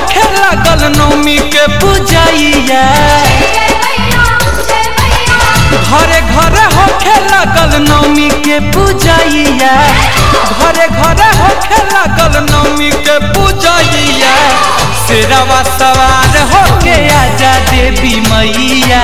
होखे लागल नवमी के पूजैया, घरे घरे होखे लागल नवमी के पूजैया, घरे घरे होखे लागल नवमी के पूजैया। शेरवा सवार होके आजा देवी मैया,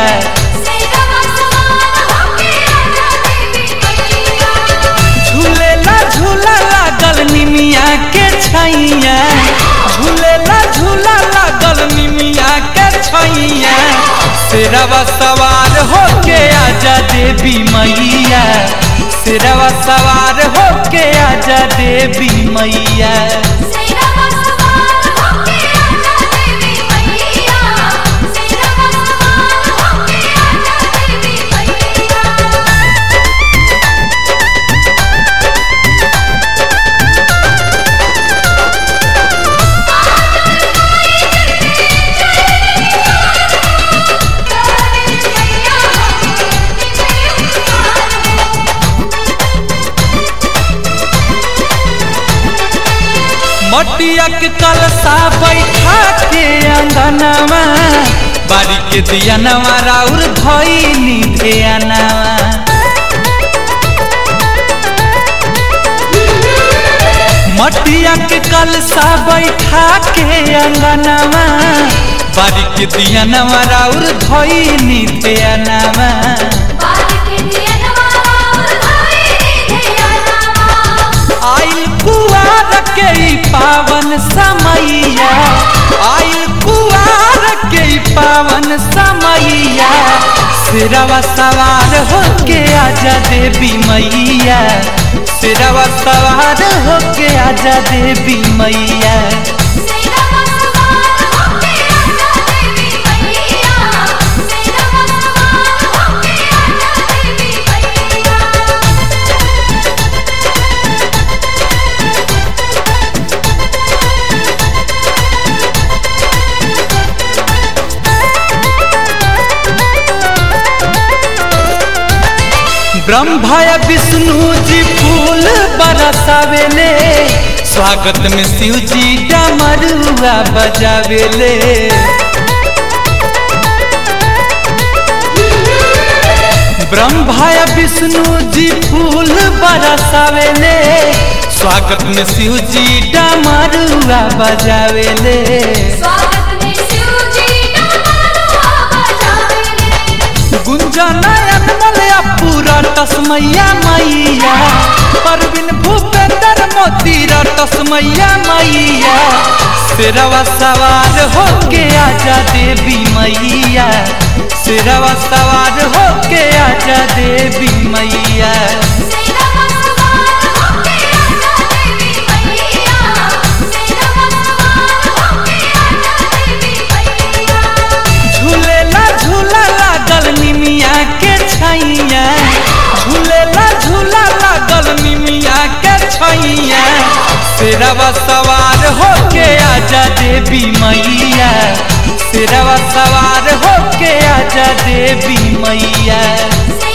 झूलेला झूला लागल निमिया के छैया, झूलेला झूला लागल निमिया के छैया। शेरवा सवार होके आजा देवी मैया, शेरवा सवार होके आजा देवी मैया। मटिया के कलसा बैठा के अंगनवा, बारी के दियनवा राउर धइनी ध्यानवा। मटिया के कलसा बैठा के अंगनवा, बारी के दियनवा राउर धइनी ध्यानवा। आइल कुआर के पावन समैया, आइल कुआर के पावन समैया। शेरवा सवार होके आजा देवी मैया, शेरवा सवार होके आजा देवी मैया। ब्रह्मा विष्णु जी फूल बरसावेले, स्वागत में शिव जी डमरुआ बजावेले। ब्रह्मा विष्णु जी फूल बरसावेले, स्वागत में शिव जी डमरुआ बजावेले। गुंजनयन मलया पूरा तस्मैया मैया, परवीन भूपेंद्र मोती तस्मैया मैया। शेरवा सवार होके आजा देवी मैया, शेरवा सवार होके आजा देवी मैया। झूलेला झूला लागल निमिया के छैया, झूलेला झूला लागल निमिया के छैया। शेरवा सवार होके आजा देवी मैया, शेरवा सवार होके आजा देवी मैया।